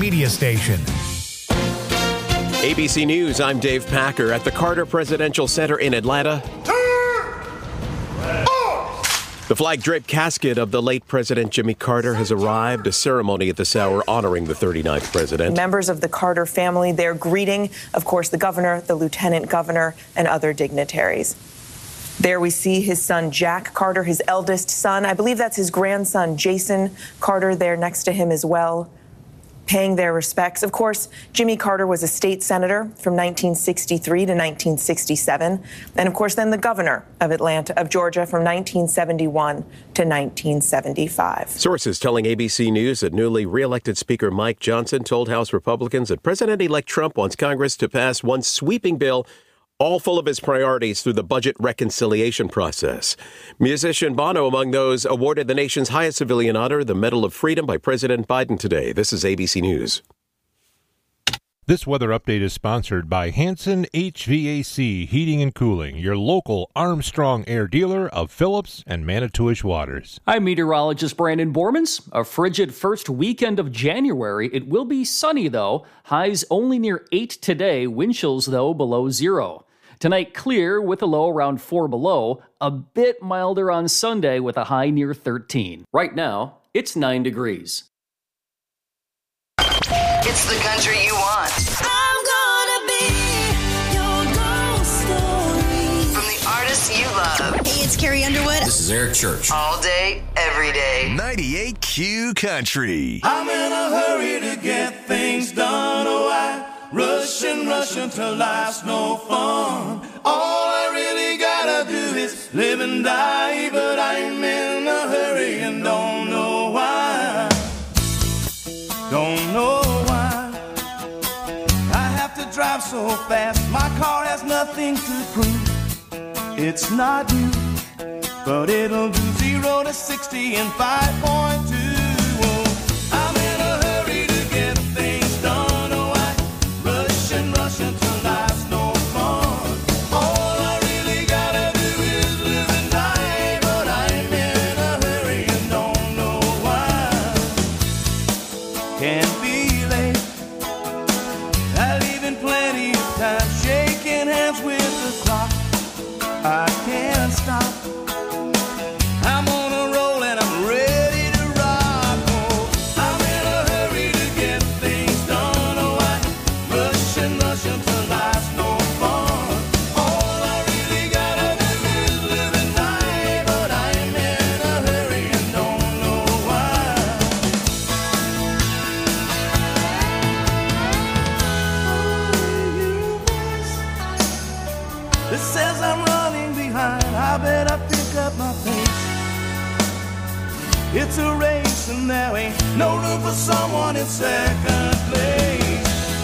media station. ABC News, I'm Dave Packer at the Carter Presidential Center in Atlanta. The flag-draped casket of the late President Jimmy Carter has arrived. A ceremony at this hour honoring the 39th president. Members of the Carter family, they're greeting, of course, the governor, the lieutenant governor, and other dignitaries. There we see his son, Jack Carter, his eldest son. I believe that's his grandson, Jason Carter, there next to him as well, paying their respects. Of course, Jimmy Carter was a state senator from 1963 to 1967. And of course, then the governor of Georgia from 1971 to 1975. Sources telling ABC News that newly re-elected Speaker Mike Johnson told House Republicans that President-elect Trump wants Congress to pass one sweeping bill all full of his priorities through the budget reconciliation process. Musician Bono among those awarded the nation's highest civilian honor, the Medal of Freedom, by President Biden today. This is ABC News. This weather update is sponsored by Hanson HVAC Heating and Cooling, your local Armstrong Air dealer of Phillips and Manitowish Waters. I'm meteorologist Brandon Bormans. A frigid first weekend of January. It will be sunny, though. Highs only near 8 today. Wind chills, though, below 0. Tonight, clear with a low around 4 below. A bit milder on Sunday with a high near 13. Right now, it's 9 degrees. It's the country you want. I'm gonna be your ghost story. From the artists you love. Hey, it's Carrie Underwood. This is Eric Church. All day, every day. 98Q Country. I'm in a hurry to get things done. Oh, I rush until life's no fun. All I really gotta do is live and die. But I'm in a hurry and don't know why. Don't know why I have to drive so fast. My car has nothing to prove. It's not new, but it'll do 0 to 60 in 5.2. Oh, I'm in a hurry to get things done. Oh, I rush until life's no fun. All I really gotta do is live and die. But I'm in a hurry and don't know why. Can't be late. I leave in plenty of time, shaking hands with the clock. I can't stop. I'm on a roll and I'm ready to rock. Oh, I'm in a hurry to get things done. Oh, I rush until life's no fun. All I really gotta do is live and die. But I'm in a hurry and don't know why. It says I'm running behind. I better pick up my pace. It's a race and there ain't no room for someone in second place.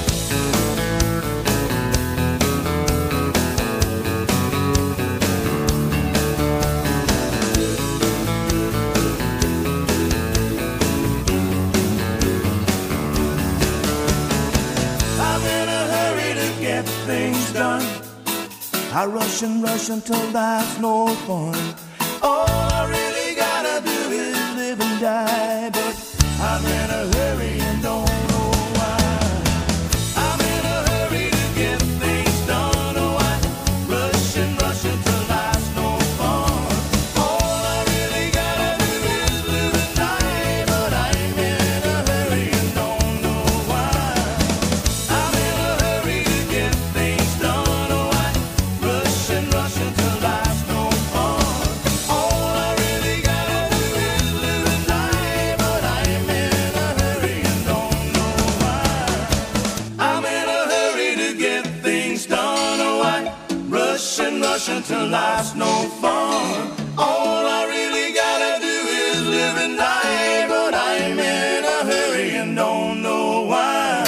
I'm in a hurry to get things done. I rush until life's no fun. All I really gotta do is live and die. But I'm in a hurry and don't know why. I'm in a hurry to get things done. Oh, I rush until life's no fun. All I really gotta do is live and die. But I'm in a hurry and don't know why. I'm in a hurry to get things done. Oh, I rush until life's no fun. All I really gotta do is live and die. But I'm in a hurry and don't know why. I'm in a hurry to get things done. Oh, I rush until life's no fun. All I really gotta do is live and die. But I'm in a hurry and don't know why.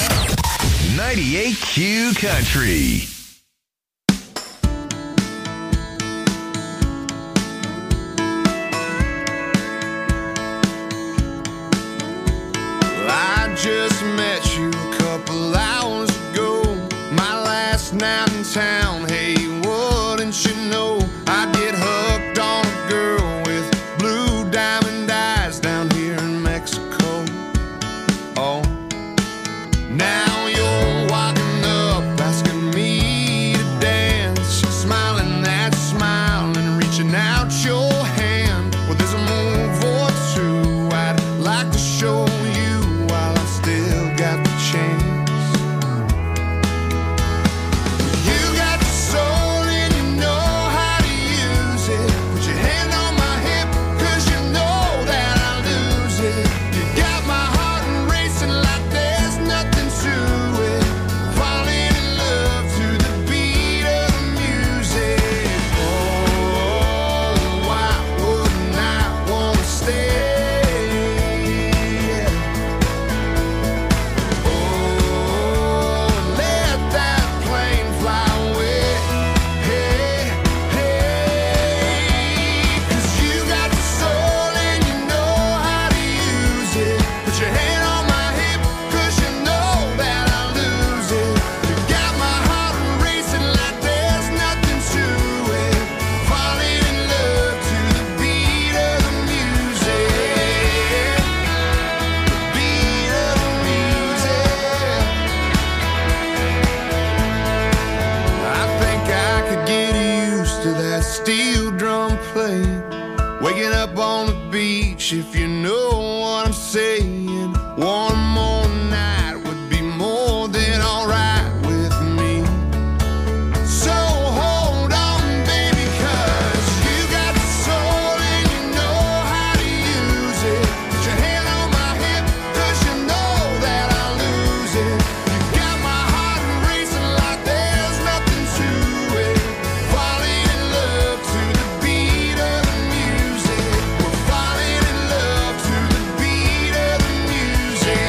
98Q Country. I just met you a couple hours ago. My last night in town. Hey, wouldn't you know I get hooked on a girl with blue diamond eyes down here in Mexico. Oh, beach, if you know what I'm saying. One more night would be more than alright with me. So hold on, baby, 'cause you got the soul and you know how to use it. Put your hand on my hip, 'cause you know that I'll lose it. You got my heart racing like there's nothing to it. Falling in love to the beat of the music. We're falling in love to the beat of the music.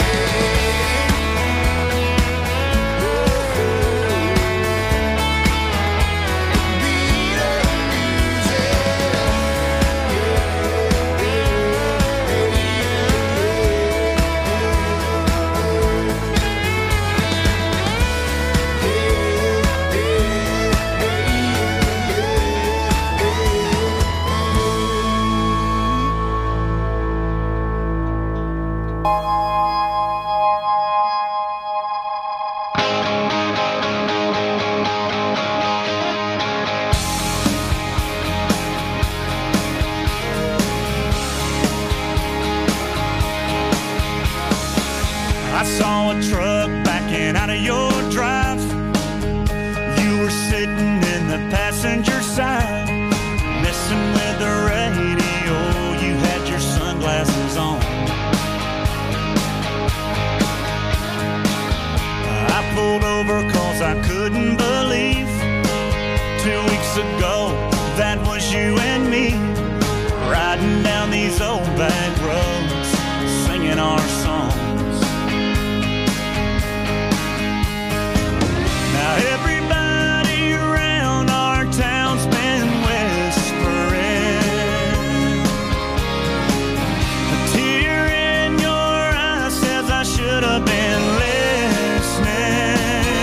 I saw a truck backing out of your drive. You were sitting in the passenger side, messing with the radio. You had your sunglasses on. I pulled over 'cause I couldn't believe 2 weeks ago that was you and me, riding down these old back roads, singing our songs. Now everybody around our town's been whispering. A tear in your eye says I should have been listening.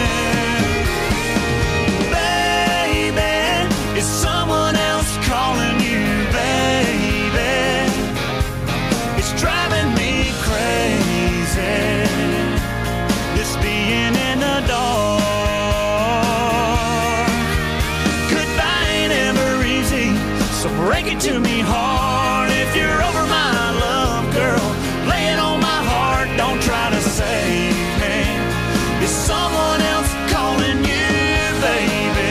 Baby, is someone else calling you, baby? It's driving me crazy, this being in the dark. So break it to me hard if you're over my love, girl. Lay it on my heart, don't try to save me. Is someone else calling you, baby?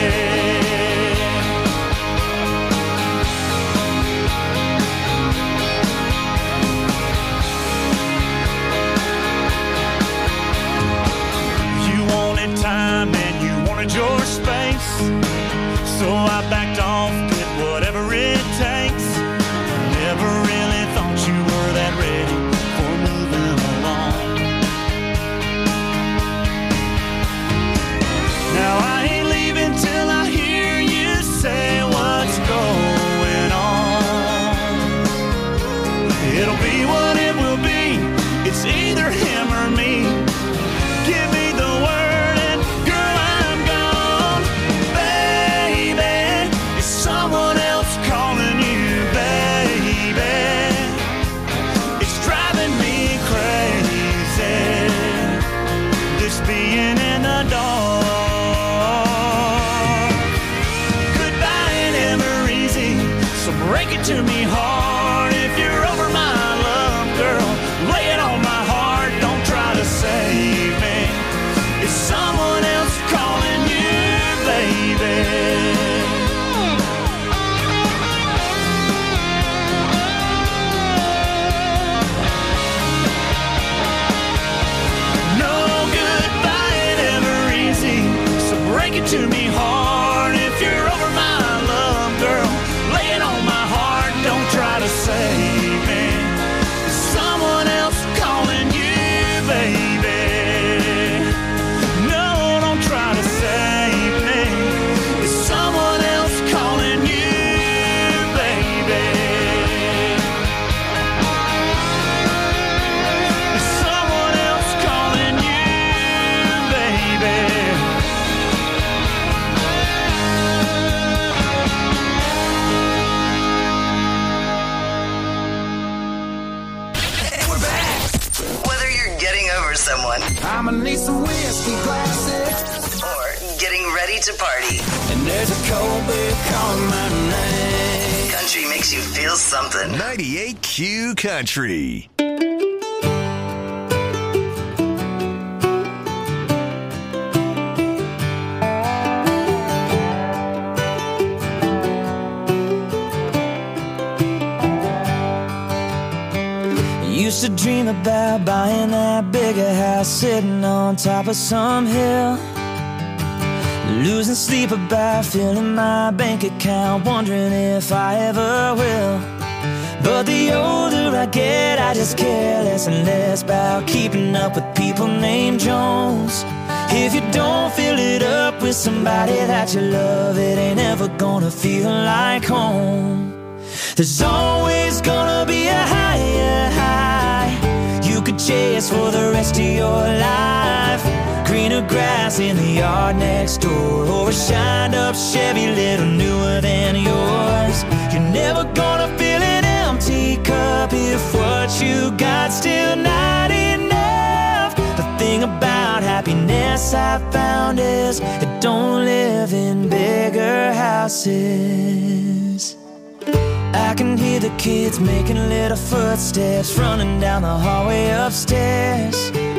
You wanted time and you wanted your space, so I backed off, did whatever it takes. Never really thought you were that ready for moving along. Now I ain't leaving till I hear you say what's going on. It'll be what it will be, it's either him or me. Give me the word and girl, I'm gone. Baby, is someone else calling you, baby? It's driving me crazy, this being in the dark. Goodbye ain't ever easy, so break it to me hard if you're over my love, girl. Lay it on my heart, don't try to save me. Is someone else calling you, baby? No goodbye ain't ever easy, so break it to me hard if you're over my love, girl. Lay it on my heart, don't try to save me. Is someone else calling you, baby? No, don't try to save me. Is someone else calling you, baby? Is someone else calling you, baby? We're back. Whether you're getting over someone I'ma need some whiskey glasses, or getting ready to party, and there's a cold beer calling my name. Country country makes you feel something. 98Q Country. Used to dream about buying that bigger house, sitting on top of some hill, losing sleep about filling my bank account, wondering if I ever will. But the older I get, I just care less and less about keeping up with people named Jones. If you don't fill it up with somebody that you love, it ain't ever gonna feel like home. There's always gonna be a higher high you could chase for the rest of your life. Greener grass in the yard next door, or a shined up Chevy little newer than yours. You're never gonna fill an empty cup if what you got still not enough. The thing about happiness I found is it don't live in bigger houses. I can hear the kids making little footsteps running down the hallway upstairs.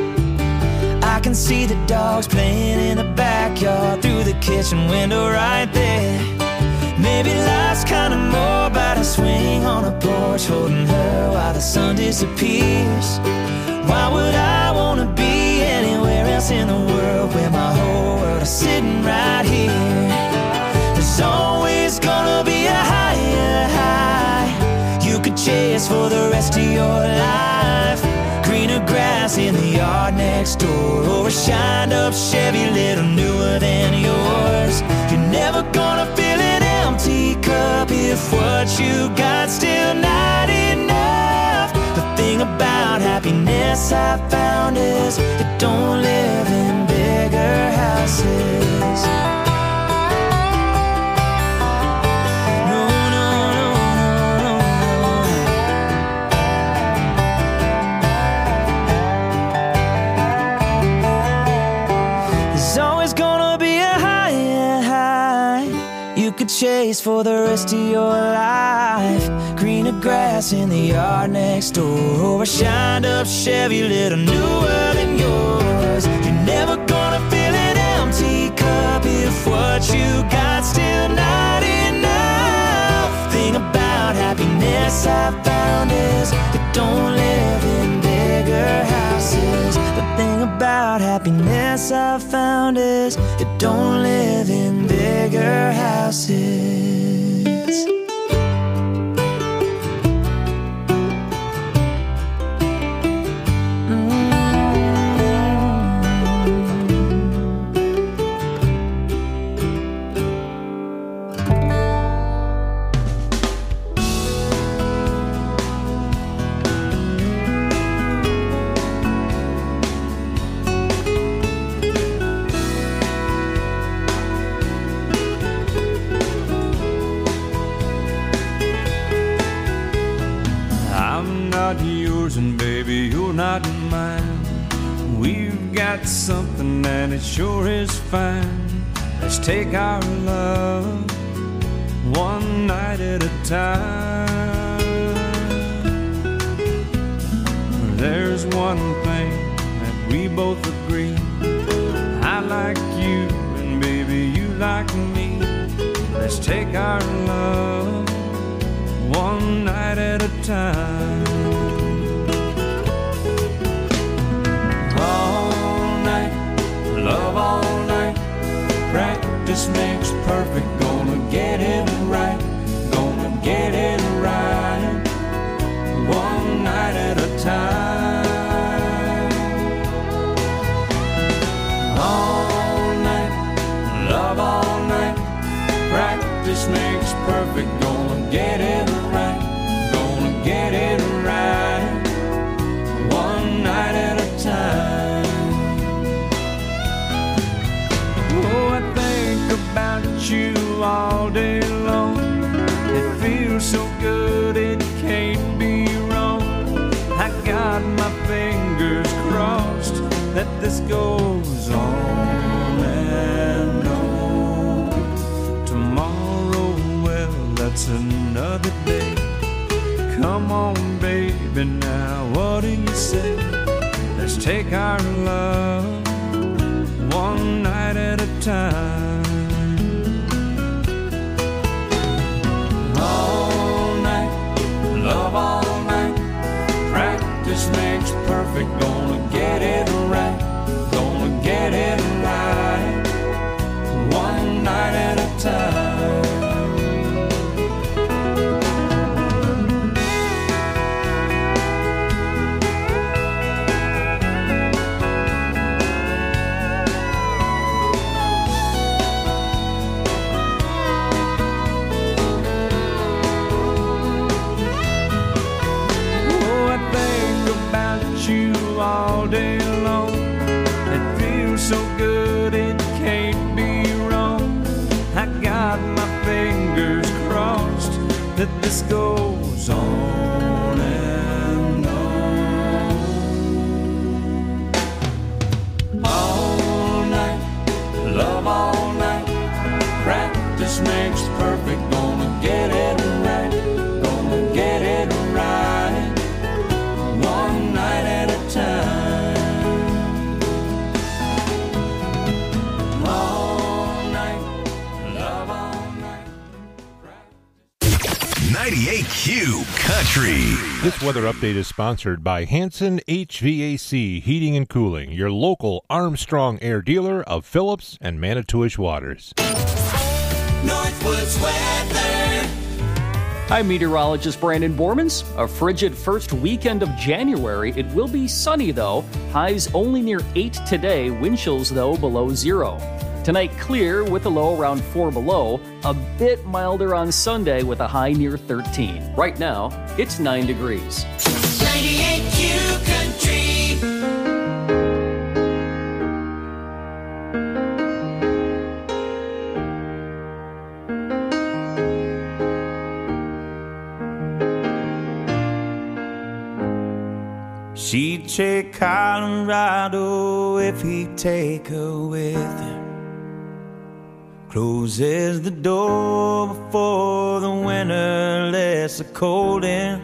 I can see the dogs playing in the backyard through the kitchen window right there. Maybe life's kinda more about a swing on a porch, holding her while the sun disappears. Why would I wanna be anywhere else in the world where my whole world is sitting right here? There's always gonna be a higher high you could chase for the rest of your life. Greener grass in the yard next door, or a shined up Chevy little newer than yours. You're never gonna fill an empty cup if what you got still not enough. The thing about happiness I found is it don't live in bigger houses. Chase for the rest of your life. Greener grass in the yard next door, or a shined up Chevy little newer than yours. You're never gonna fill an empty cup if what you got still not enough. Thing about happiness I found is it don't live in bigger houses. The thing about happiness I found is it don't live in bigger houses. Something and it sure is fine. Let's take our love one night at a time. There's one thing that we both agree. I like you and baby you like me. Let's take our love one night at a time. Love all night, practice makes perfect. Gonna get it right, gonna get it right. One night at a time. All night, love all night, practice makes perfect. Gonna get it right, gonna get it right. One night at a time. About you all day long. It feels so good, it can't be wrong. I got my fingers crossed that this goes on and on. Tomorrow, well, that's another day. Come on, baby, now what do you say? Let's take our love one night at a time. All night, love all night. Practice makes perfect. Gonna get it right. Gonna get it right. One night at a time. All day long, it feels so good, it can't be wrong. I got my fingers crossed that this goes on and on. All night, love all night. Practice makes perfect. Gonna get it right. Gonna get it right. One night at a time. All night, love all night. 98Q Country. This weather update is sponsored by Hanson HVAC Heating and Cooling, your local Armstrong Air dealer of Phillips and Manitowish Waters. Northwoods weather. I'm meteorologist Brandon Bormans. A frigid first weekend of January. It will be sunny, though. Highs only near 8 today. Wind chills, though, below 0. Tonight, clear with a low around 4 below. A bit milder on Sunday with a high near 13. Right now, it's 9 degrees. 98Q Country. She'd take Colorado if he'd take her with him. Closes the door before the winter lets the cold in,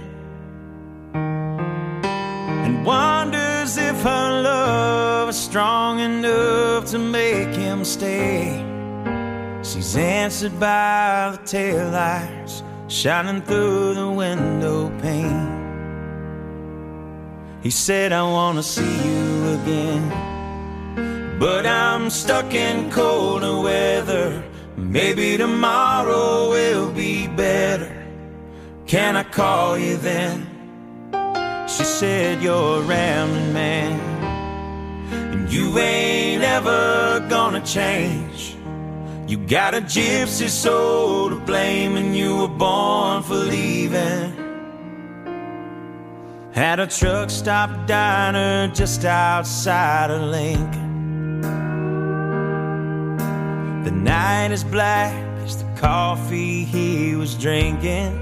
and wonders if her love is strong enough to make him stay. She's answered by the taillights shining through the window pane. He said, I wanna see you again, but I'm stuck in colder weather. Maybe tomorrow will be better. Can I call you then? She said, you're a rambling man, and you ain't ever gonna change. You got a gypsy soul to blame, and you were born for leaving. At a truck stop diner just outside of Lincoln. The night is black as the coffee he was drinking,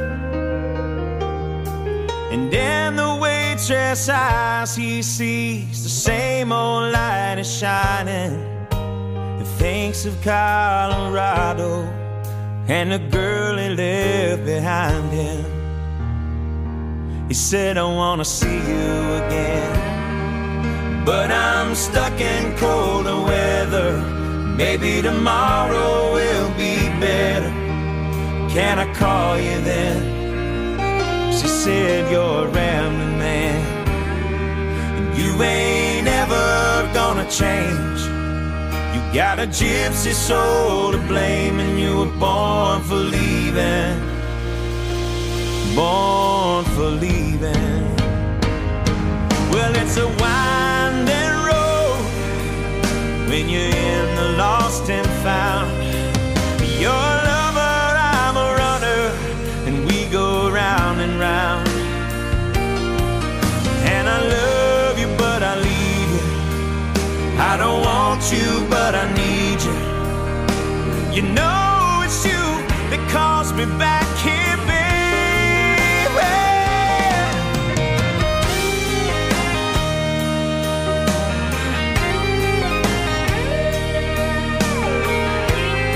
and in the waitress' eyes he sees the same old light is shining, and thinks of Colorado and the girl he left behind him. He said, I wanna see you again, but I'm stuck in colder weather. Maybe tomorrow will be better. Can I call you then? She said, you're a rambling man, and you ain't ever gonna change. You got a gypsy soul to blame, and you were born for leaving. Born for leaving. Well, it's a winding road when you're in the lost and found. You're a lover, I'm a runner, and we go round and round. And I love you, but I leave you. I don't want you, but I need you. You know it's you that calls me back here, baby.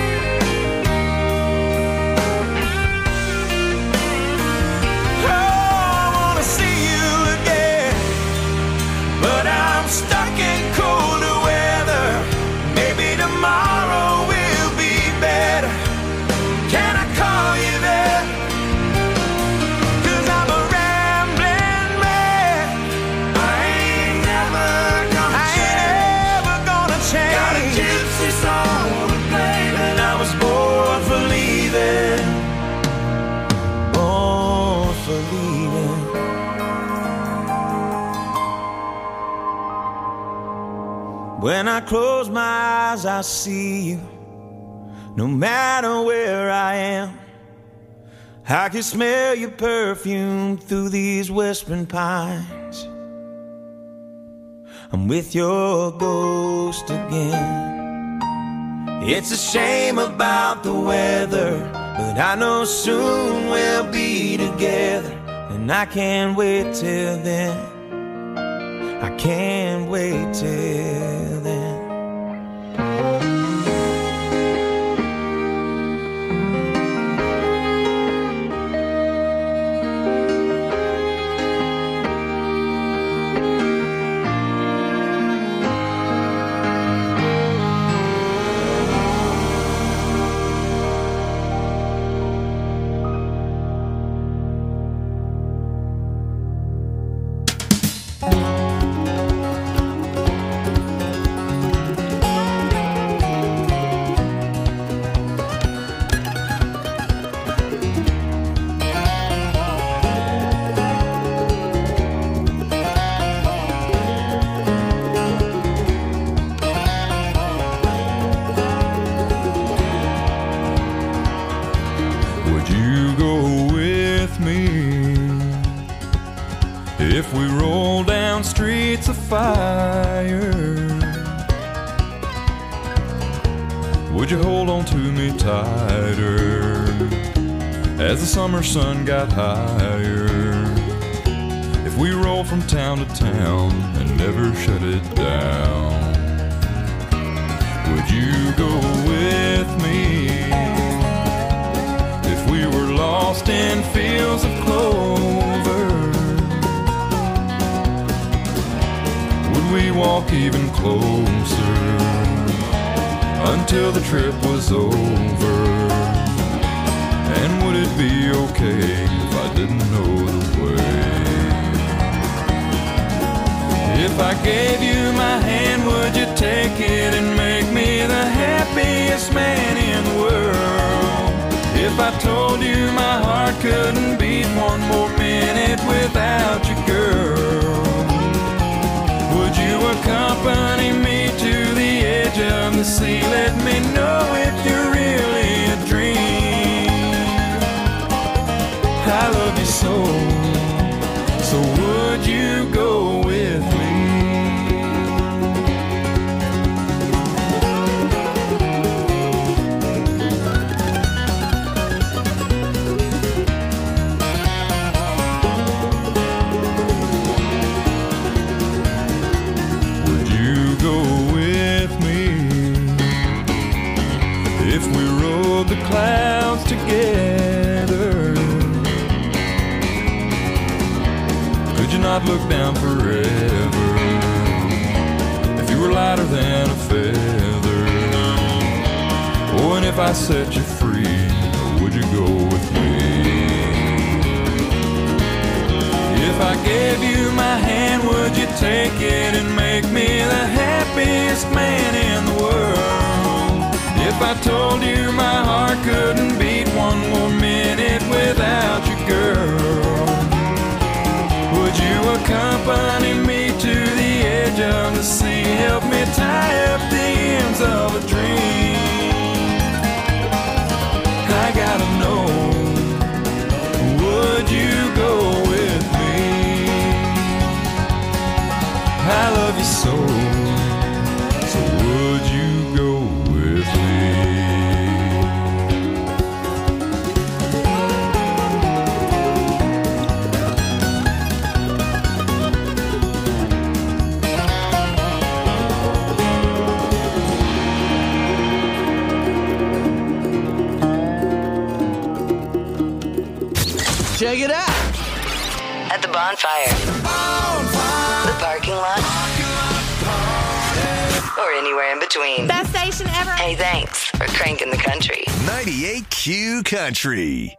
Oh, When I close my eyes, I see you. No matter where I am, I can smell your perfume through these whispering pines. I'm with your ghost again. It's a shame about the weather, but I know soon we'll be together. And I can't wait till then. I can't wait till then. If we roll down streets of fire, would you hold on to me tighter as the summer sun got higher? If we roll from town to town and never shut it down, would you go with me? If we were lost in fields of clover, we walk even closer until the trip was over? And would it be okay if I didn't know the way? If I gave you my hand, would you take it and make me the happiest man in the world? If I told you my heart couldn't beat one more minute without you, girl, would you accompany me to the edge of the sea? Let me know if you're really a dream. I love you so, so would you go with me? The clouds together, could you not look down forever? If you were lighter than a feather, oh, and if I set you free, would you go with me? If I gave you my hand, would you take it and make me the happiest man in the world? If I told you my heart couldn't beat one more minute without you, girl, would you accompany me to the edge of the sea? Help me tie up the ends of a dream. I gotta know, would you go with me? I love you so, so would you go with me? Check it out. At the bonfire. The parking lot. Or anywhere in between. Best station ever. Hey, thanks for cranking the country. 98Q Country.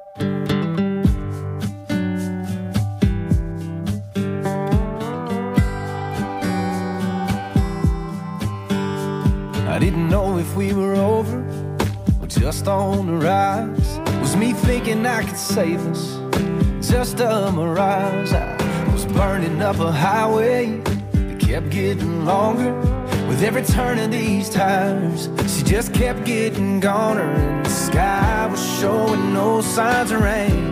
I didn't know if we were over or just on the rise. Was me thinking I could save us just a mirage? I was burning up a highway that kept getting longer, with With every turn of these tires, she just kept getting goner, and the sky was showing no signs of rain.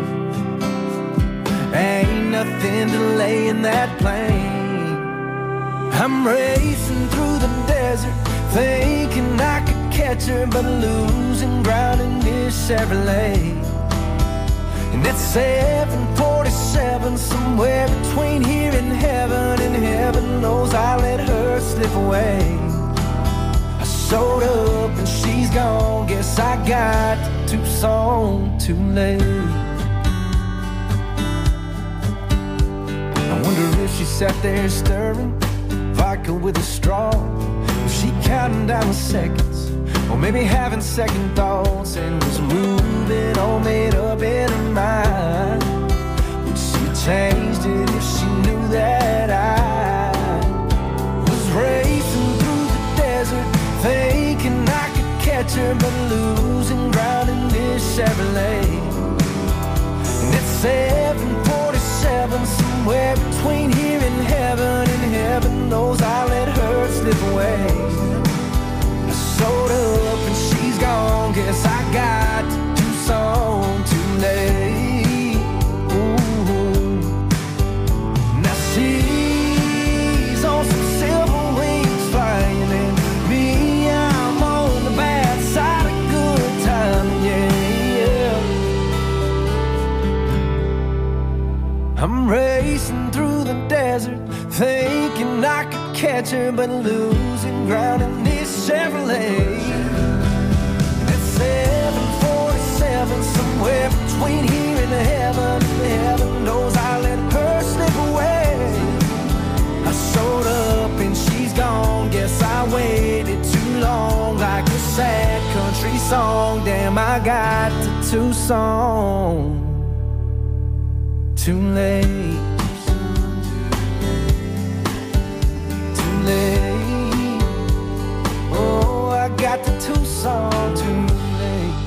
Ain't nothing delaying that plane. I'm racing through the desert, thinking I could catch her, but losing ground in this Chevrolet. And it's 7:47, somewhere between here and heaven knows I let her slip away. I showed up and she's gone, guess I got to Tucson too late. I wonder if she sat there stirring vodka with a straw. Was she counting down the seconds, or maybe having second thoughts, and was moving all made up in her mind? Would she have changed it if she knew that I was racing through the desert, thinking I could catch her, but losing ground in this Chevrolet? And it's 7:47, somewhere between here and heaven knows I let her slip away. I showed up and she's gone, guess I got to Tucson too late. Ooh. Now she's on some silver wings flying, and me, I'm on the bad side of good time, yeah. I'm racing through the desert, thinking I could catch her, but losing ground in this Chevrolet. It's 7:47, somewhere between here and heaven knows I let her slip away. I showed up and she's gone, guess I waited too long, like a sad country song. Damn, I got to Tucson too late. Oh, I got to Tucson too late.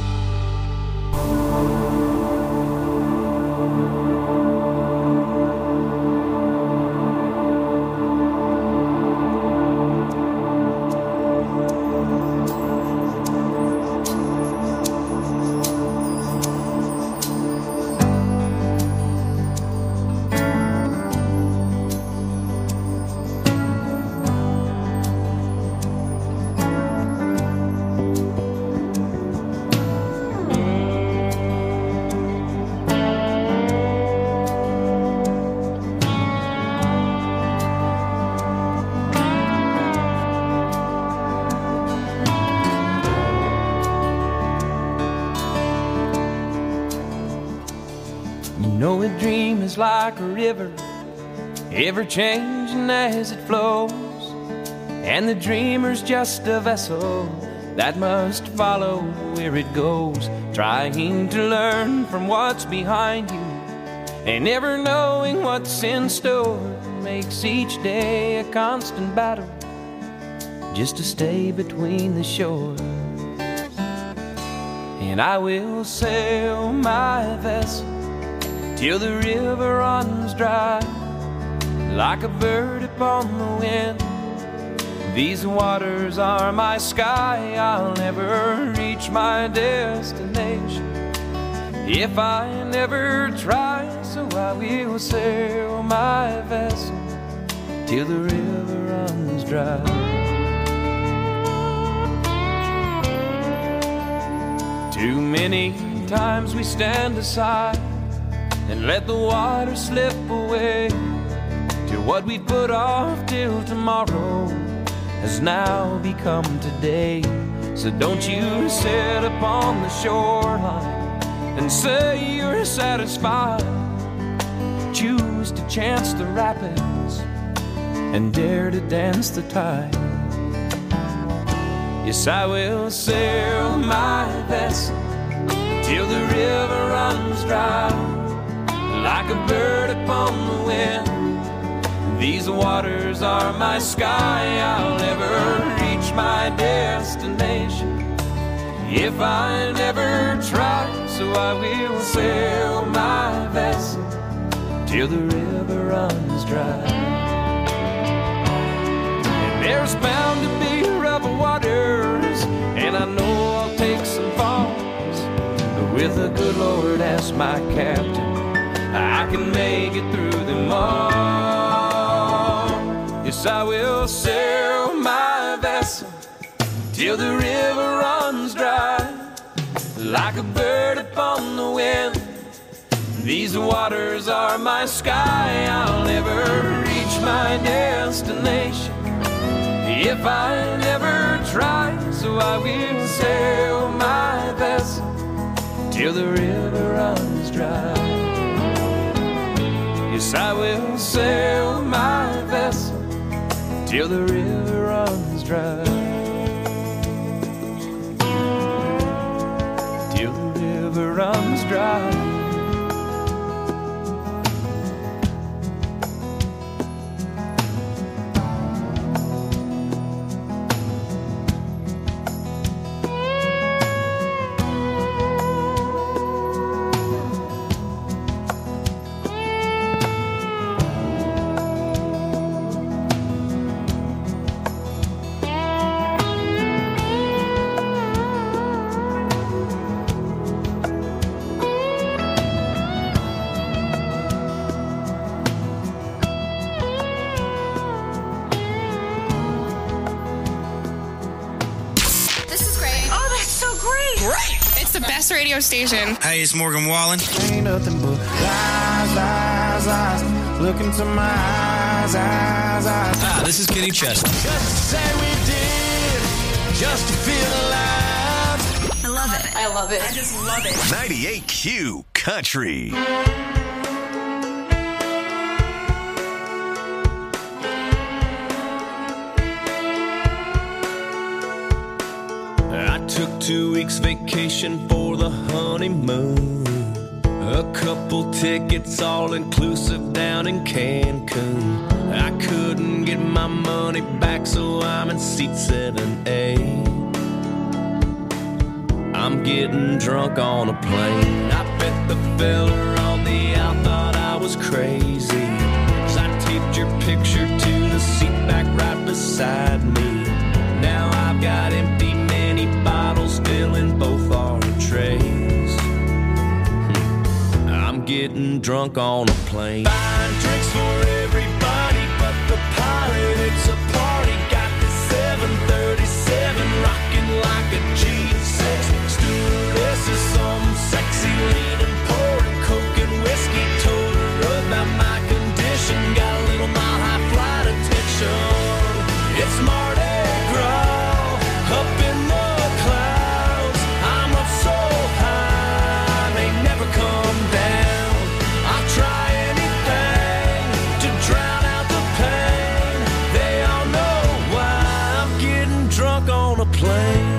know a dream is like a river, ever changing as it flows, and the dreamer's just a vessel that must follow where it goes, trying to learn from what's behind you and never knowing what's in store makes each day a constant battle just to stay between the shores. And I will sail my vessel till the river runs dry, like a bird upon the wind. These waters are my sky, I'll never reach my destination if I never try. So I will sail my vessel till the river runs dry. Too many times we stand aside and let the water slip away, till what we put off till tomorrow has now become today. So don't you sit upon the shoreline and say you're satisfied. Choose to chance the rapids and dare to dance the tide. Yes, I will sail my vessel till the river runs dry, like a bird upon the wind. These waters are my sky, I'll never reach my destination if I never try. So I will sail my vessel till the river runs dry. And there's bound to be with the good Lord as my captain, I can make it through them all. Yes, I will sail my vessel till the river runs dry. Like a bird upon the wind, these waters are my sky. I'll never reach my destination if I never try. So I will sail my vessel till the river runs dry. Yes, I will sail my vessel till the river runs dry. Till the river runs dry. Radio station. Hey, it's Morgan Wallen. Ain't nothing but lies, lies, lies. Look into my eyes, eyes, eyes. Ah, this is Kenny Chesney. Just to say we did, just to feel alive. I love it. I love it. I just love it. 98Q Country. I took 2 weeks vacation for the honeymoon. A couple tickets all inclusive down in Cancun. I couldn't get my money back, so I'm in seat 7A. I'm getting drunk on a plane. I bet the fella on the out thought I was crazy, 'cause I taped your picture to the seat back right beside me. Now I've got empty mini bottles filling both our trays. I'm getting drunk on a plane. Buying drinks for everybody but the pilot. It's a party. Got the 737 rocking like a G6. Stewardess is some sexy leaning, pouring coke and whiskey. Told her about my condition. Got a little mile high flight attention. It's Mardi Gras up in the clouds. I'm up so high, they never come down. I'll try anything to drown out the pain. They all know why I'm getting drunk on a plane.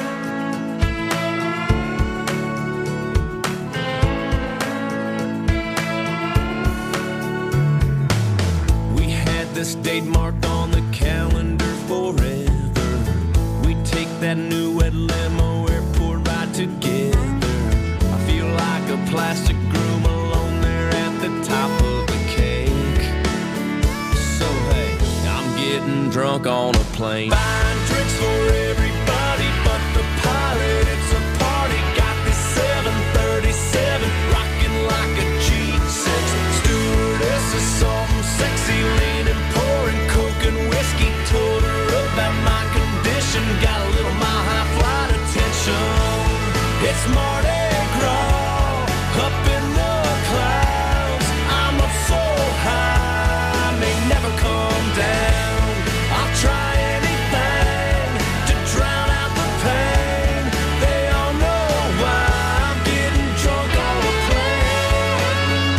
We had this date marked on the calendar forever. We take that new wet limo airport ride together. I feel like a plastic groom alone there at the top of the cake. So hey, I'm getting drunk on a plane. Buying drinks for everybody but the pilot. It's a party. Got this 737 rocking like a G6. Stewardess is some sexy leaning, pouring coke and whiskey. Told her about my condition. Got a little mile high flight attention. It's Mardi Gras up in the clouds. I'm up so high, may never come down. I'll try anything to drown out the pain. They all know why I'm getting drunk on a plane.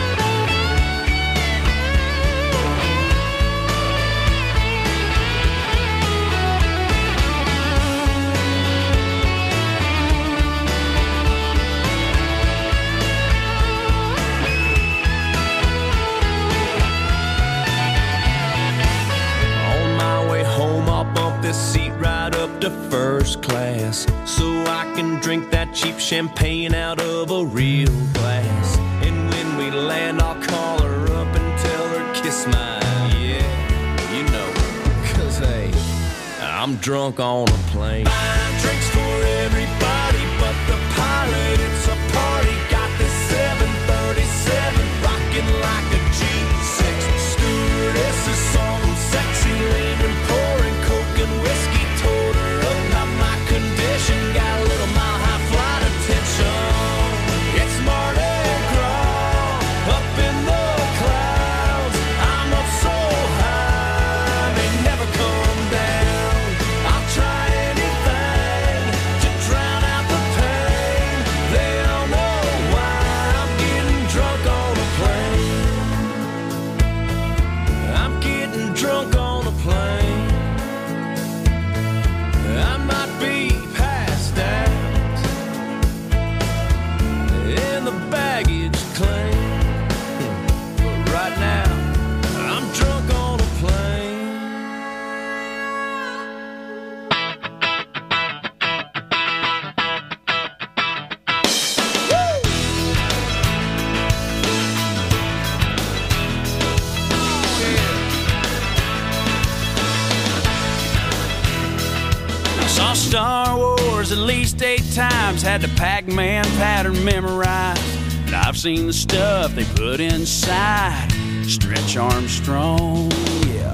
On my way home, I'll bump this seat right up to first class, so I can drink that cheap champagne out of a real glass. And when we land, I'll call her up and tell her kiss my, yeah, you know, 'cause hey, I'm drunk on a plane. Buying drinks for everybody but the pilot. It's a looking like a G6 stewardess is some sexy leaning, pouring coke and whiskey. Told her up, not my condition. Got a little mile high flight attention. It's Mardi Gras up in the clouds. I'm up so high, they never come down. I'll try anything to drown out the pain. They don't know why I'm getting drunk on a plane. I'm getting drunk on a plane. I might be passed out in the baggage claim, but right now I'm drunk on a plane. I saw Star Wars at least 8 times, had the Pac-Man pattern memorized. And I've seen the stuff they put inside Stretch Armstrong, yeah.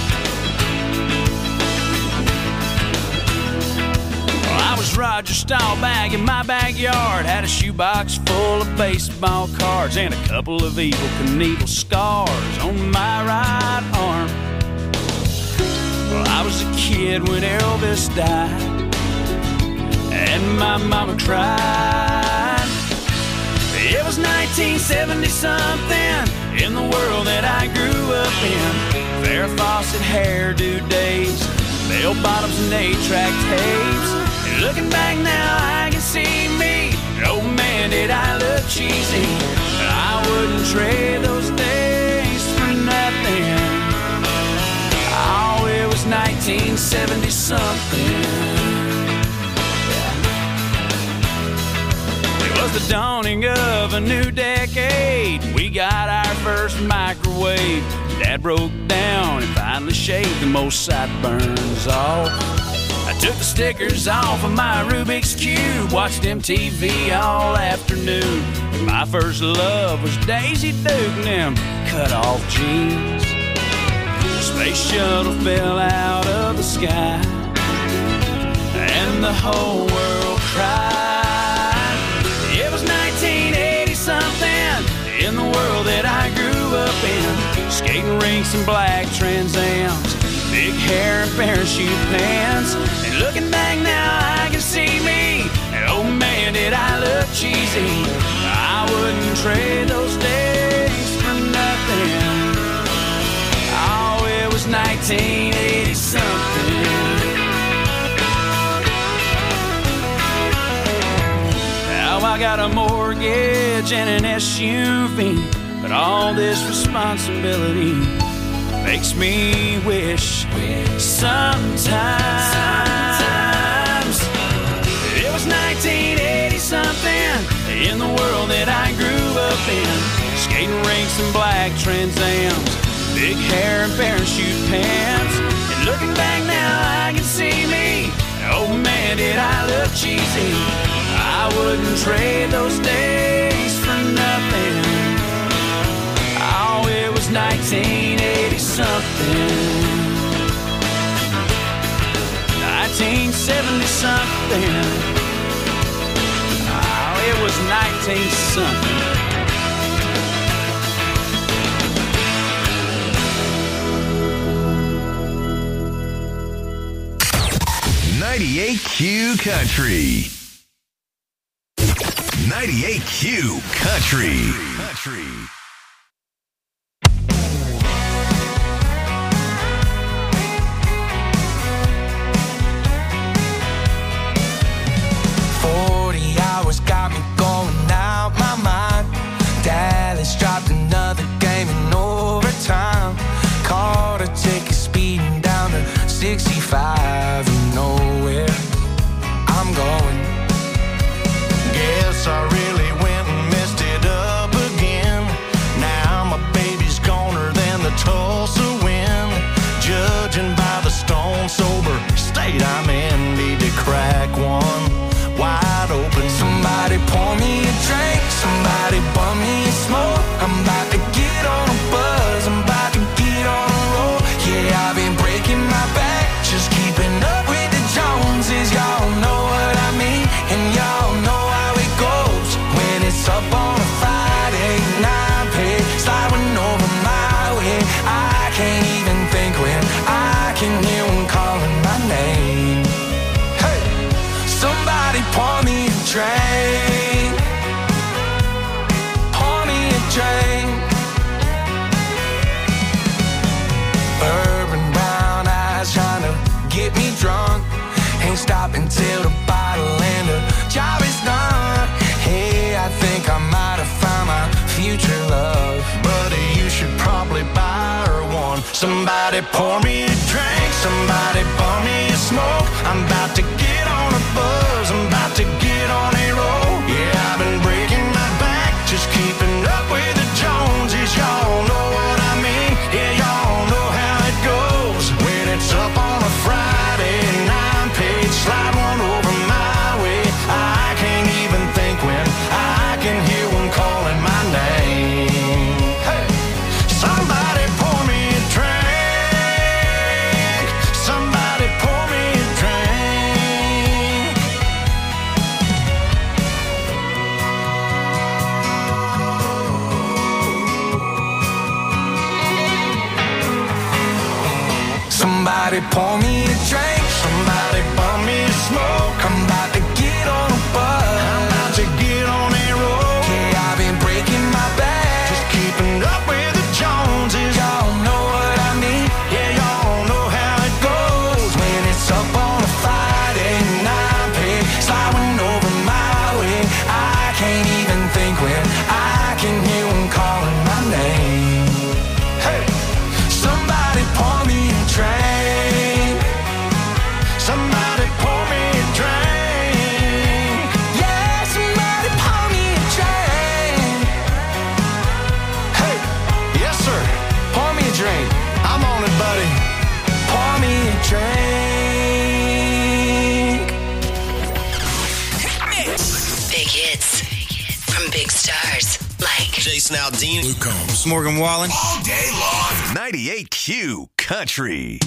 Well, I was Roger Staubach in my backyard, had a shoebox full of baseball cards and a couple of Evel Knievel scars on my right arm. Well, I was a kid when Elvis died, and my mama cried. It was 1970-something in the world that I grew up in. Farrah Fawcett hairdo days, bell bottoms and 8-track tapes. And looking back now, I can see me. Oh man, did I look cheesy. I wouldn't trade those days for nothing. Oh, it was 1970-something. It was the dawning of a new decade. We got our first microwave. Dad broke down and finally shaved the most sideburns off. I took the stickers off of my Rubik's Cube, watched MTV all afternoon. My first love was Daisy Duke and them cut-off jeans. The space shuttle fell out of the sky, and the whole world cried. It was 1980-something in the world that I grew up in. Skating rinks and black Trans Ams, big hair and parachute pants. And looking back now, I can see me. And oh man, did I look cheesy. I wouldn't trade those days for nothing. Oh, it was 1980-something. Now I got a mortgage and an SUV, but all this responsibility makes me wish sometimes it was 1980-something in the world that I grew up in. Skating rinks and black Trans Ams, big hair and parachute pants. And looking back now, I can see me. Oh man, did I look cheesy. I wouldn't trade those days for nothing. Oh, it was 1980-something. 1970-something. Oh, it was 19-something. 98Q Country. 98Q Country. 40 hours got me going out my mind. Dallas dropped another game in overtime. Caught a ticket speeding down to 65 and nowhere I'm going. Guess I really went and messed it up again. Somebody pour me a drink, somebody pour me a smoke. I'm about to get on a buzz, I'm about to get on a roll. Yeah, I've been breaking my back, just keeping up with the Joneses. Y'all know what I mean, yeah, y'all know how it goes. When it's up on a Friday and I'm paid, slide one over my way. I can't even think when I can hear one calling my name. Hey, somebody pour me a drink, somebody pour me a drink. Somebody pour me a drink, somebody pour me a smoke. I'm about to get on a bus, I'm about to get on a roll. Yeah, I've been breaking my back, just keeping up with the Joneses. Y'all know what I mean, yeah, y'all know how it goes. When it's up on a Friday and I'm paid, sliding over my way. I can't even think when I can hear one calling my name. Hey, somebody pour me a drink, somebody pour me a drink. Yeah, somebody pour me a drink. Hey, yes sir, pour me a drink. I'm on it, buddy. Pour me a drink. Big hits from big stars like Jason Aldean, Luke Combs, Morgan Wallen. All day long. 98Q Country.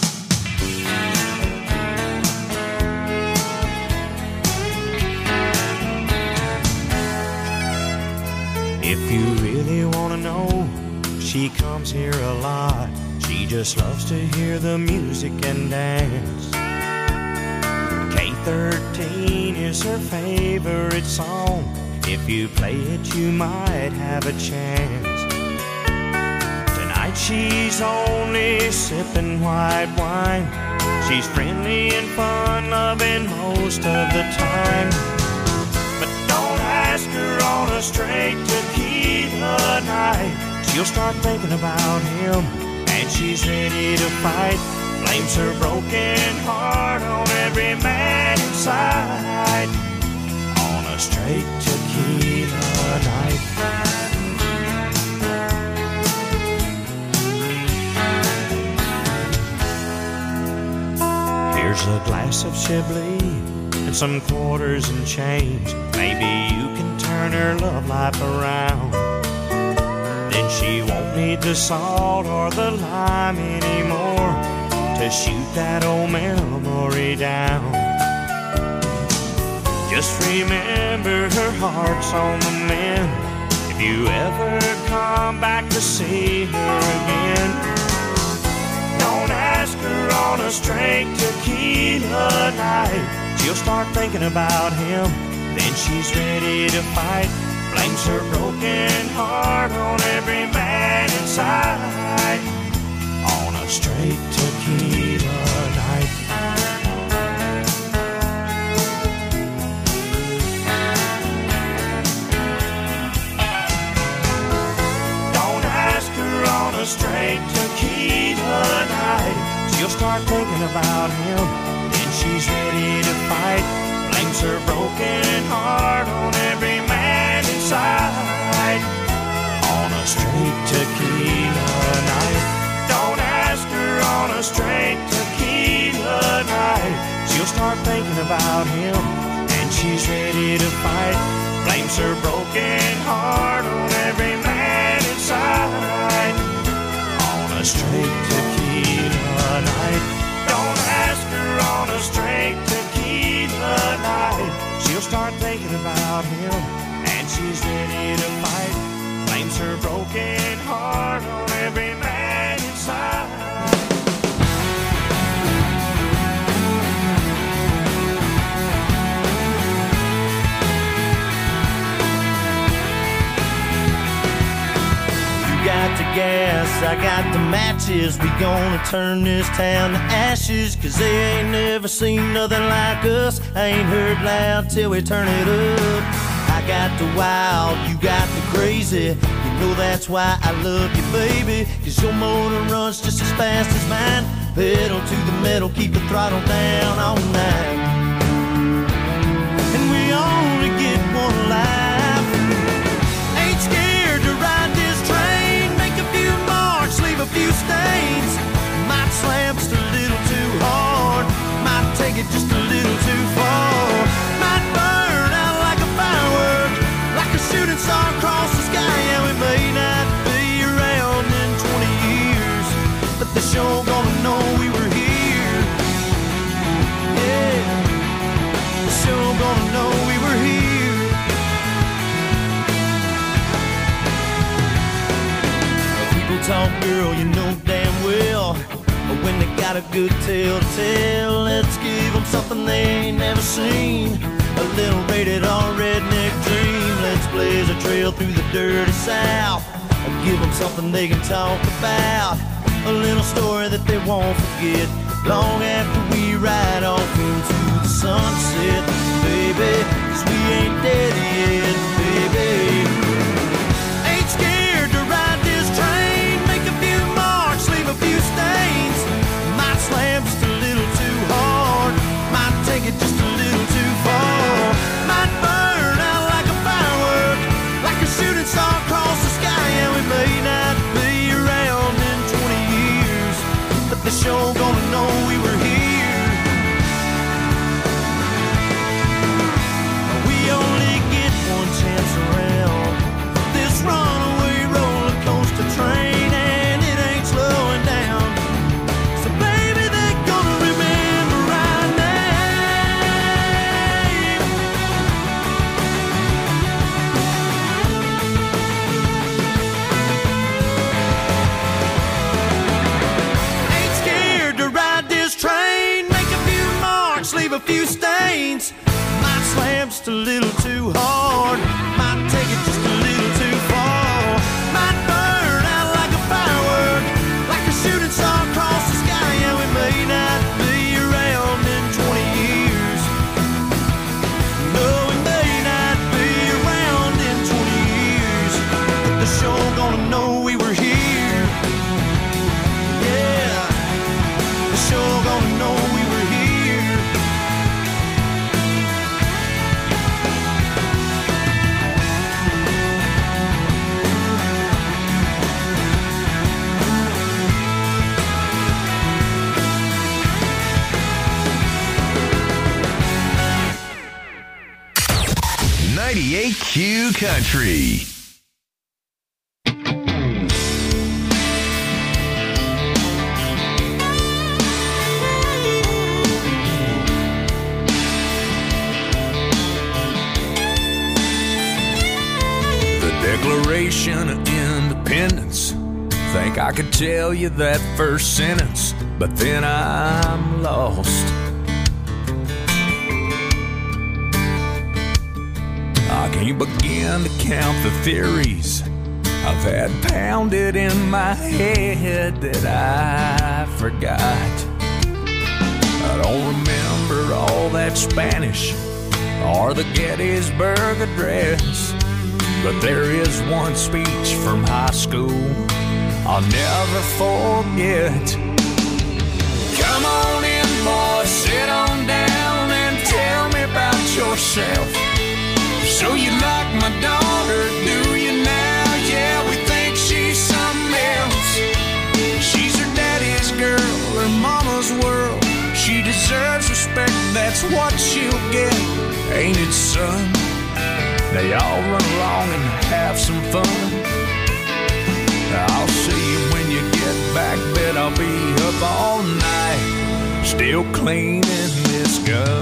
If you really want to know, she comes here a lot. She just loves to hear the music and dance. K13 is her favorite song. If you play it, you might have a chance. Tonight she's only sipping white wine. She's friendly and fun-loving most of the time. But don't ask her on a straight tequila night. She'll start thinking about him, and she's ready to fight. Blames her broken heart on every man inside. On a straight tequila night. Here's a glass of Chablis and some quarters and change. Maybe you can turn her love life around. Then she won't need the salt or the lime anymore to shoot that old memory down. Just remember her heart's on the mend if you ever come back to see her again. Don't ask her on a straight tequila night. She'll start thinking about him, then she's ready to fight. Blames her broken heart on every man inside. On a straight tequila night. Don't ask her on a straight tequila night. She'll start thinking about him, then she's ready to fight. Blames her broken heart on every man inside. On a straight tequila night. Don't ask her on a straight tequila night. She'll start thinking about him, and she's ready to fight. Blames her broken heart on every man inside. On a straight tequila night. Don't ask her on a straight tequila night. She'll start thinking about him, and she's ready to fight. Blames her broken heart on every man inside. You got the gas, I got the matches. We gonna turn this town to ashes, 'cause they ain't never seen nothing like us. I ain't heard loud till we turn it up. I got the wild, you got the crazy. You know that's why I love you, baby, 'cause your motor runs just as fast as mine. Pedal to the metal, keep the throttle down all night. And we only get one life. Ain't scared to ride this train. Make a few marks, leave a few stains. Might slam just a little too hard. Might take it just a little too far. Might burn out like a firework, like a shooting star across the sky. Yeah, we may not be around in 20 years, but the show gonna know we were here. Yeah, the show gonna know we were here. People talk, girl, you know damn well, but when they got a good tale to tell, let's give them something they ain't never seen. A little rated R redneck dream. Let's blaze a trail through the dirty South. Give them something they can talk about. A little story that they won't forget long after we ride off into the sunset. Baby, 'cause we ain't dead yet, baby. Ain't scared to ride this train. Make a few marks, leave a few stains. Might slam just a little too hard. Might take it just a little too far. Might burn out like a firework, like a shooting star across the sky. Yeah, we may not be around in 20 years, but the show gonna know we were here. We only get one chance around this runaway roller coaster train, and it ain't slowing down. So baby, they're gonna remember our name. Ain't scared to ride this train. Make a few marks, leave a few stains. Might slam just a little too hard. Might take it just a little too far. Might burn out like a firework, like a shooting star across the sky. Yeah, we may not be around in 20 years. No, we may not be around in 20 years, but the show gonna know we were here. Yeah, the show gonna know we were here. Q Country. The Declaration of Independence. Think I could tell you that first sentence, but then I'm lost. I can't begin to count the theories I've had pounded in my head that I forgot. I don't remember all that Spanish or the Gettysburg Address, but there is one speech from high school I'll never forget. Come on in, boy, sit on down and tell me about yourself. So you like my daughter, do you now? Yeah, we think she's something else. She's her daddy's girl, her mama's world. She deserves respect, that's what she'll get. Ain't it, son? They all run along and have some fun. I'll see you when you get back, bet I'll be up all night, still cleaning this gun.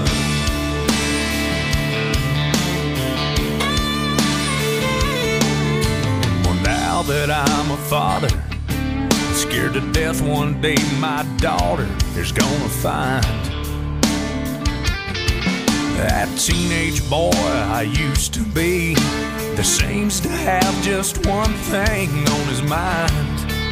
Now that I'm a father, scared to death one day my daughter is gonna find that teenage boy I used to be that seems to have just one thing on his mind.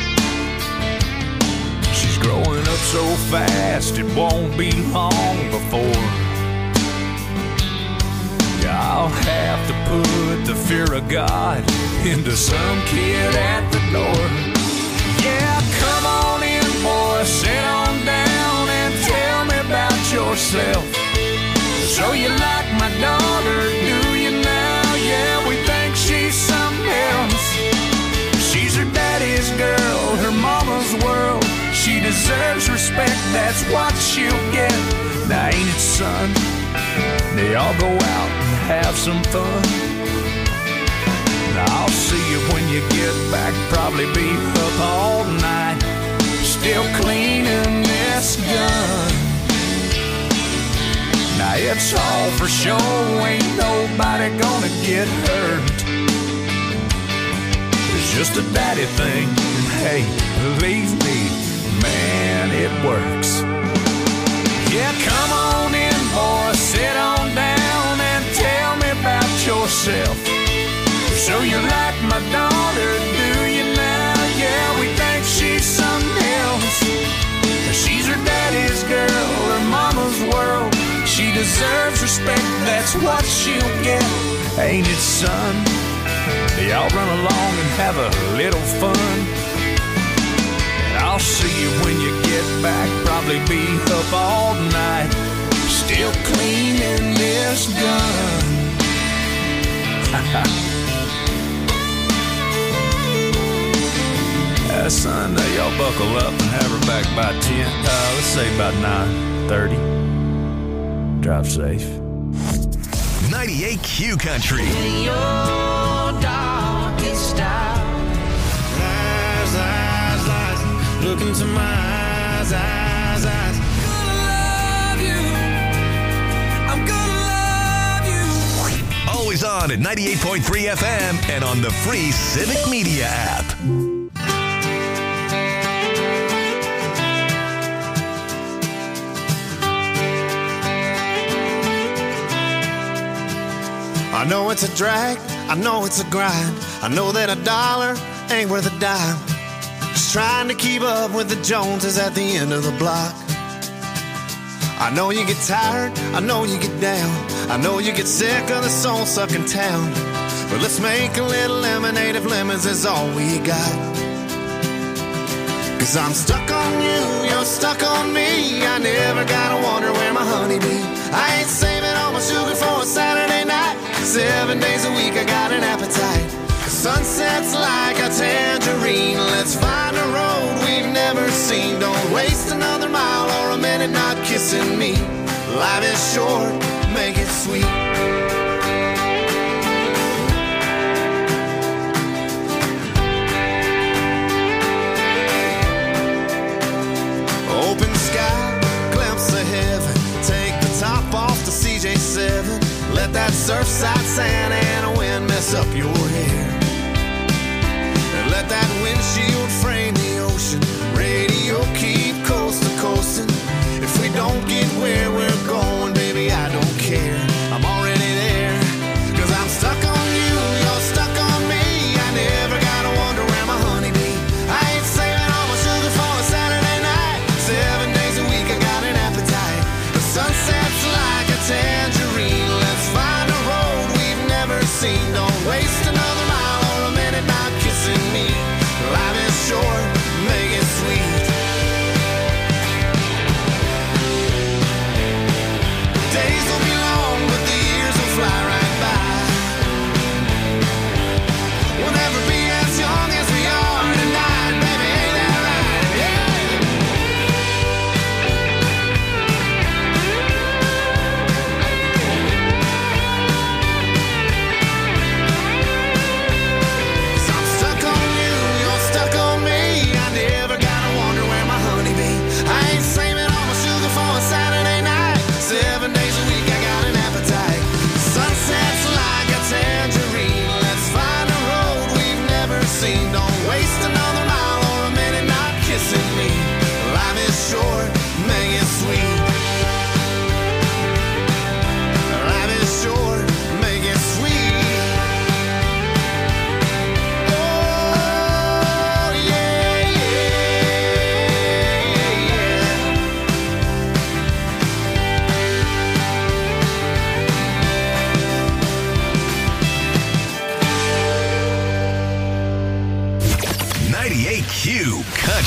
She's growing up so fast it won't be long before I'll have to put the fear of God into some kid at the door. Yeah, come on in, boy, sit on down and tell me about yourself. So you like my daughter, do you now? Yeah, we think she's something else. She's her daddy's girl, her mama's world. She deserves respect, that's what she'll get. Now ain't it, son? They all go out and have some fun. Now I'll see you when you get back, probably be up all night, still cleaning this gun. Now it's all for show, ain't nobody gonna get hurt. It's just a daddy thing, and hey, believe me, man, it works. Yeah, come on in, boy, sit on down and tell me about yourself. So you like my daughter, do you now? Yeah, we think she's something else. She's her daddy's girl, her mama's world. She deserves respect, that's what she'll get. Ain't it, son? Y'all run along and have a little fun. And I'll see you when you get back, probably be up all night, still cleaning this gun. Son, y'all buckle up and have her back by 10. Let's say about 9:30. Drive safe. 98 Q Country. In your darkest hour. Eyes, look into my eyes. Gonna love you. I'm gonna love you. Always on at 98.3 FM and on the free Civic Media app. I know it's a drag, I know it's a grind. I know that a dollar ain't worth a dime. Just trying to keep up with the Joneses at the end of the block. I know you get tired, I know you get down. I know you get sick of the soul-sucking town. But let's make a little lemonade if lemons is all we got. Cause I'm stuck on you, you're stuck on me. I never gotta wonder where my honey be. I ain't saving all my sugar for a Saturday night. 7 days a week I got an appetite. The sunset's like a tangerine. Let's find a road we've never seen. Don't waste another mile or a minute not kissing me. Life is short, make it sweet. Open sky, glimpse of heaven. Take the top off the CJ7. Let that surfside sand and a wind mess up your hair. And let that windshield frame the ocean. Radio keep coast to coasting. If we don't get where we're going, baby, I don't care. I'm already there. Cause I'm stuck on you, you're stuck on me. I never gotta wonder where my honey be. I ain't saving all my sugar for a Saturday night. 7 days a week I got an appetite. The sunset's like a tangerine. Let's find a road we've never seen. Don't waste another mile or a minute not kissing me. Life is short, make it sweet. Days will be long, but the years will fly right by. We'll never be as young as we are tonight, baby, ain't that right? Yeah.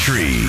Country.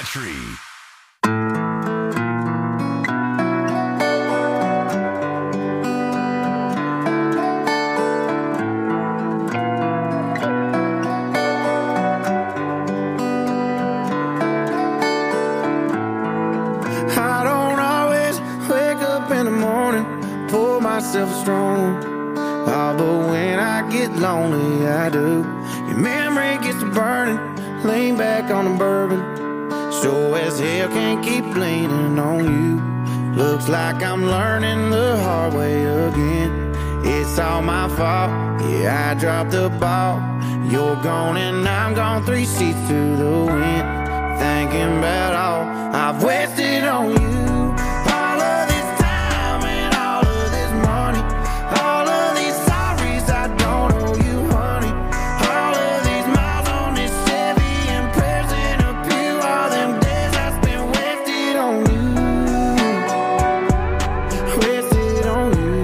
I don't always wake up in the morning, pour myself a strong. Oh, but when I get lonely, I do. Your memory gets to burning, lean back on the bourbon. Sure as hell can't keep leaning on you. Looks like I'm learning the hard way again. It's all my fault, yeah, I dropped the ball. You're gone and I'm gone, 3 seats to the wind. Thinking about all I've wasted on you. All of this time and all of this money. All of these sorries I don't owe you, honey. All of these miles on this Chevy and prayers in a pew. All them days I spent wasted on you. Wasted on you.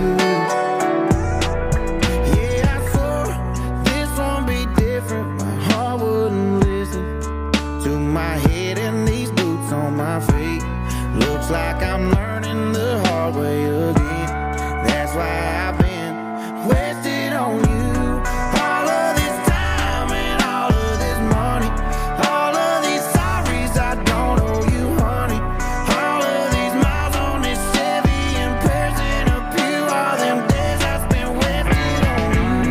Yeah, I swore this won't be different. My heart wouldn't listen to my head and these boots on my feet. Looks like I'm learning the hard way again. That's why I've been wasted on you. All of this time and all of this money. All of these sorries I don't owe you, honey. All of these miles on this Chevy and prayers in a pew. All them days I spent wasted on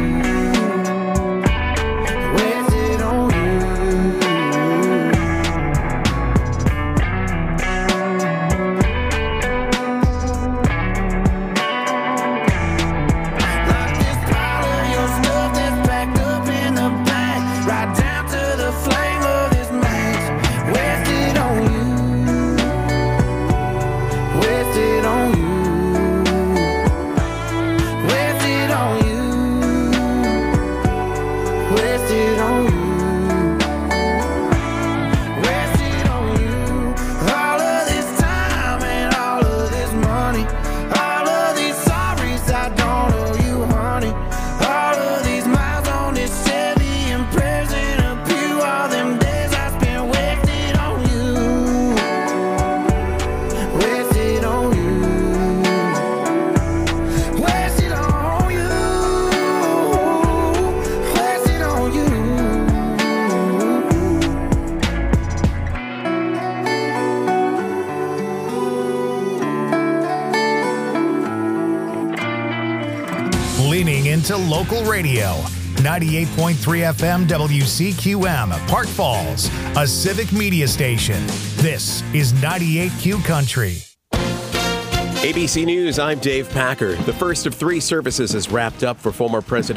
you. Wasted on you. Like this pile of your stuff that's packed up in the back, right down to the flame of this match. Wasted on you. Wasted on you. Wasted on you. Wasted on you. Wasted on you. All of this time and all of this money. All of these sorries I don't owe you, honey. All of these miles on this Chevy and prayers in a pew. All them days I spent wasted on you. Wasted on you. Wasted on you. Wasted on you. Leaning into local radio. 98.3 FM WCQM, Park Falls, a civic media station. This is 98Q Country. ABC News, I'm Dave Packer. The first of 3 services is wrapped up for former President